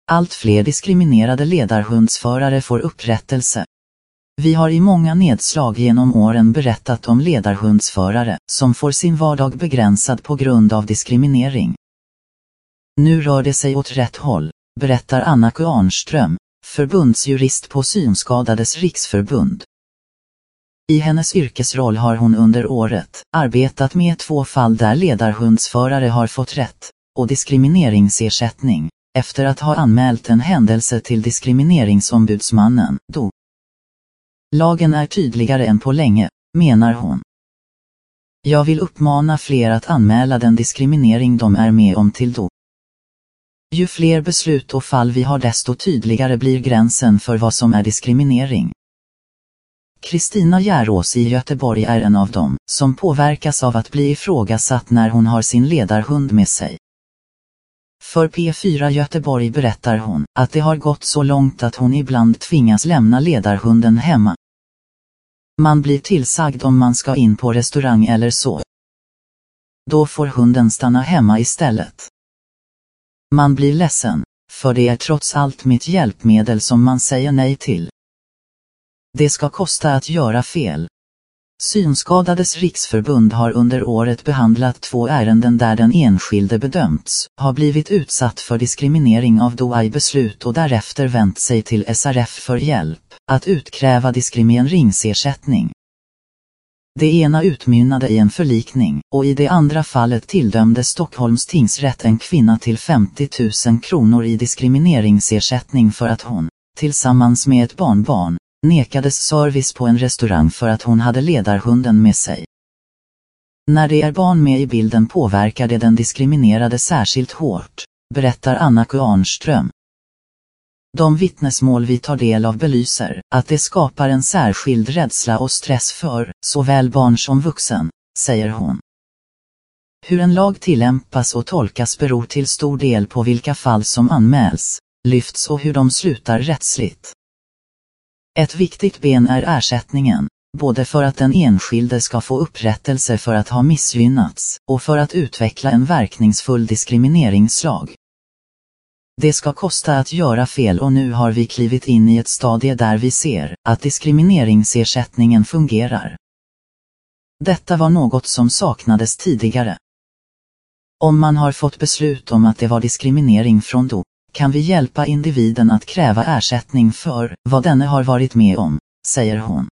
Allt fler diskriminerade ledarhundsförare får upprättelse. Vi har i många nedslag genom åren berättat om ledarhundsförare som får sin vardag begränsad på grund av diskriminering. Nu rör det sig åt rätt håll, berättar Anna-Ku Arnström, förbundsjurist på Synskadades riksförbund. I hennes yrkesroll har hon under året arbetat med 2 fall där ledarhundsförare har fått rätt och diskrimineringsersättning efter att ha anmält en händelse till diskrimineringsombudsmannen, DO. Lagen är tydligare än på länge, menar hon. Jag vill uppmana fler att anmäla den diskriminering de är med om till DO. Ju fler beslut och fall vi har desto tydligare blir gränsen för vad som är diskriminering. Kristina Järås i Göteborg är en av dem som påverkas av att bli ifrågasatt när hon har sin ledarhund med sig. För P4 Göteborg berättar hon att det har gått så långt att hon ibland tvingas lämna ledarhunden hemma. Man blir tillsagd om man ska in på restaurang eller så. Då får hunden stanna hemma istället. Man blir ledsen, för det är trots allt mitt hjälpmedel som man säger nej till. Det ska kosta att göra fel. Synskadades riksförbund har under året behandlat 2 ärenden där den enskilde bedömts ha blivit utsatt för diskriminering av DO i beslut och därefter vänt sig till SRF för hjälp att utkräva diskrimineringsersättning. Det ena utmynnade i en förlikning och i det andra fallet tildömde Stockholms tingsrätt en kvinna till 50 000 kronor i diskrimineringsersättning för att hon, tillsammans med ett barnbarn, nekades service på en restaurang för att hon hade ledarhunden med sig. När det är barn med i bilden påverkar det den diskriminerade särskilt hårt, berättar Anna-Ku Arnström. De vittnesmål vi tar del av belyser att det skapar en särskild rädsla och stress för såväl barn som vuxen, säger hon. Hur en lag tillämpas och tolkas beror till stor del på vilka fall som anmäls, lyfts och hur de slutar rättsligt. Ett viktigt ben är ersättningen, både för att den enskilde ska få upprättelse för att ha missgynnats och för att utveckla en verkningsfull diskrimineringslag. Det ska kosta att göra fel och nu har vi klivit in i ett stadie där vi ser att diskrimineringsersättningen fungerar. Detta var något som saknades tidigare. Om man har fått beslut om att det var diskriminering från DO, kan vi hjälpa individen att kräva ersättning för vad denne har varit med om, säger hon.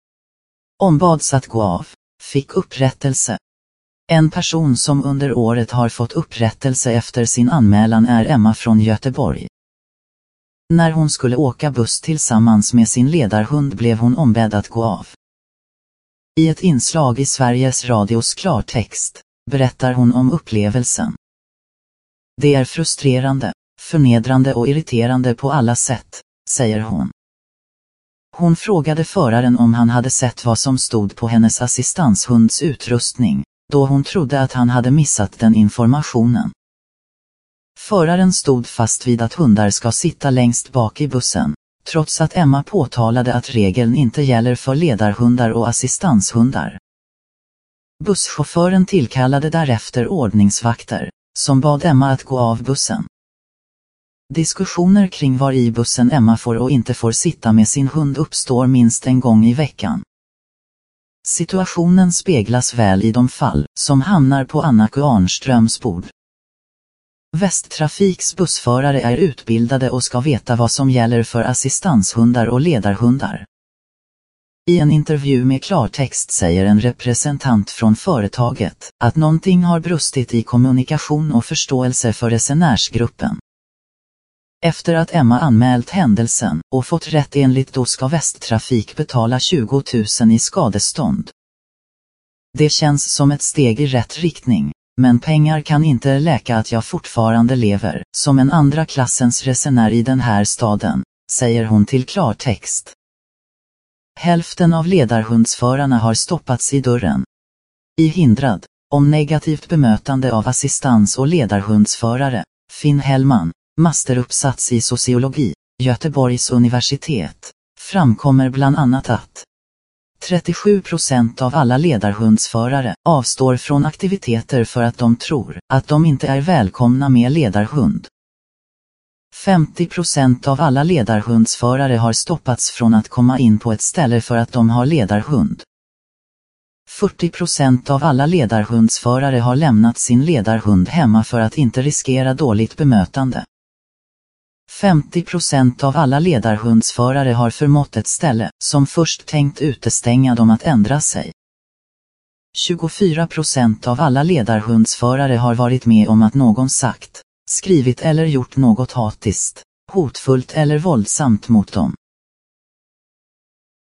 Ombads att gå av, fick upprättelse. En person som under året har fått upprättelse efter sin anmälan är Emma från Göteborg. När hon skulle åka buss tillsammans med sin ledarhund blev hon ombedd att gå av. I ett inslag i Sveriges Radios klartext berättar hon om upplevelsen. Det är frustrerande, förnedrande och irriterande på alla sätt, säger hon. Hon frågade föraren om han hade sett vad som stod på hennes assistanshunds utrustning, då hon trodde att han hade missat den informationen. Föraren stod fast vid att hundar ska sitta längst bak i bussen, trots att Emma påtalade att regeln inte gäller för ledarhundar och assistanshundar. Busschauffören tillkallade därefter ordningsvakter, som bad Emma att gå av bussen. Diskussioner kring var i bussen Emma får och inte får sitta med sin hund uppstår minst en gång i veckan. Situationen speglas väl i de fall som hamnar på Anna-Ku Arnströms bord. Västtrafiks bussförare är utbildade och ska veta vad som gäller för assistanshundar och ledarhundar. I en intervju med klartext säger en representant från företaget att någonting har brustit i kommunikation och förståelse för resenärsgruppen. Efter att Emma anmält händelsen och fått rätt enligt DO ska Västtrafik betala 20 000 i skadestånd. Det känns som ett steg i rätt riktning, men pengar kan inte läka att jag fortfarande lever som en andra klassens resenär i den här staden, säger hon till klartext. Hälften av ledarhundsförarna har stoppats i dörren. I Hindrad, om negativt bemötande av assistans- och ledarhundsförare, Finn Hellman, masteruppsats i sociologi, Göteborgs universitet, framkommer bland annat att 37% av alla ledarhundsförare avstår från aktiviteter för att de tror att de inte är välkomna med ledarhund. 50% av alla ledarhundsförare har stoppats från att komma in på ett ställe för att de har ledarhund. 40% av alla ledarhundsförare har lämnat sin ledarhund hemma för att inte riskera dåligt bemötande. 50% av alla ledarhundsförare har förmått ett ställe som först tänkt utestänga dem att ändra sig. 24% av alla ledarhundsförare har varit med om att någon sagt, skrivit eller gjort något hatiskt, hotfullt eller våldsamt mot dem.